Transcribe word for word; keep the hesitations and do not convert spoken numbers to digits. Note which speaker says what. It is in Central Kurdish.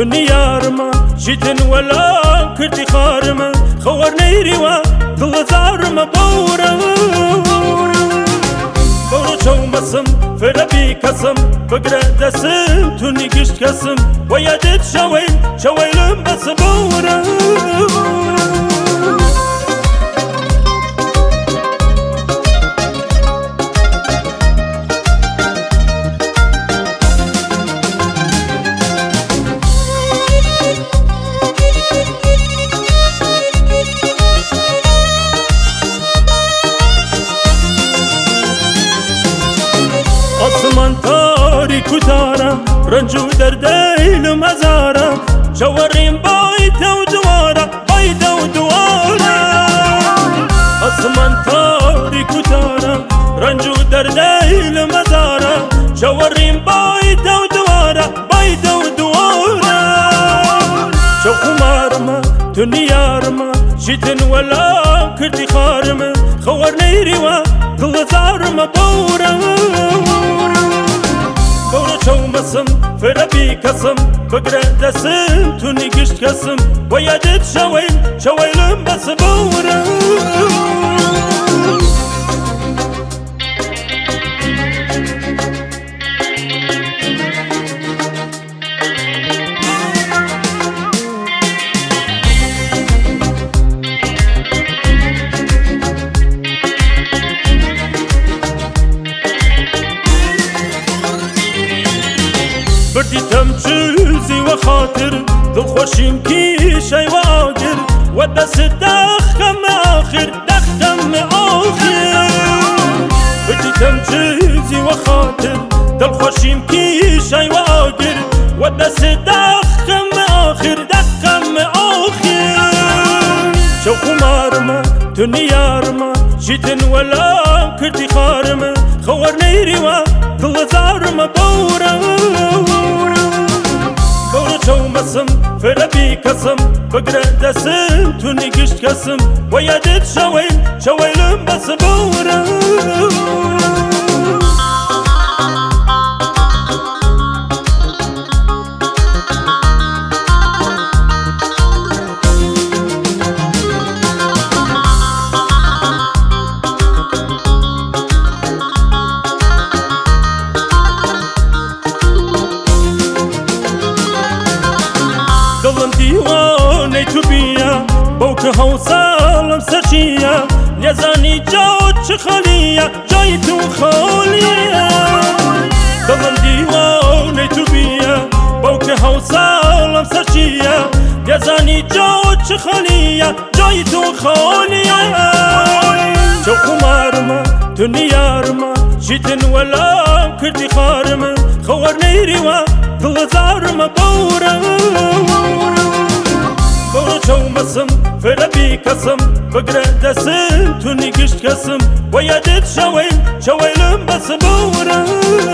Speaker 1: دنيارما جيتن ولا كردي خارما خورني روا دل زارما بورا بورا شو مسم فربي كسم بقرا دسم توني قشت كسم ويادت شوين شوين بس بورا آسمان تاریک و تارا رنج و دردیل مزارا جواریم باید و دوارا باید و دوارا آسمان تاریک و تارا رنج و دردیل مزارا جواریم باید و دوارا باید و دوارا شو خمارما دنیارما جیتن ولا کردی خارما خورنی روا دل زارما بورا شو مسم فربي كسم بقرا دسم توني قشت كسم ويادت شوين شوين بس بورا بردي تمجوزي وخاطر دل خوشيم كي شي واقر ودس دخم آخر دخم آخر بردي تمجوزي وخاطر دل خوشيم كي شي واقر ودس دخم آخر دخم آخر شو خمارما دنيارما جيتن ولا كردي خارما خورني روا دل زارما بورا شو مسم فربي كسم بقرا دسم توني قشت كسم ويادت شوين شوين بس بورا دلم دیوانه تو بیا بوک هوسالم سرچیا نزانی جاو چه خالیه جای تو خالیه دلم دیوانه تو بیا بوک هوسالم سرچیا نزانی جاو چه خالیه جای تو خالیه شو خمارما دنیارما جیتن ولا کردی خارما خورنی روا دل زارما بورا شو مسم فربي كسم بقرا دسم توني قشت كسم ويادت شوين شوين بس بورا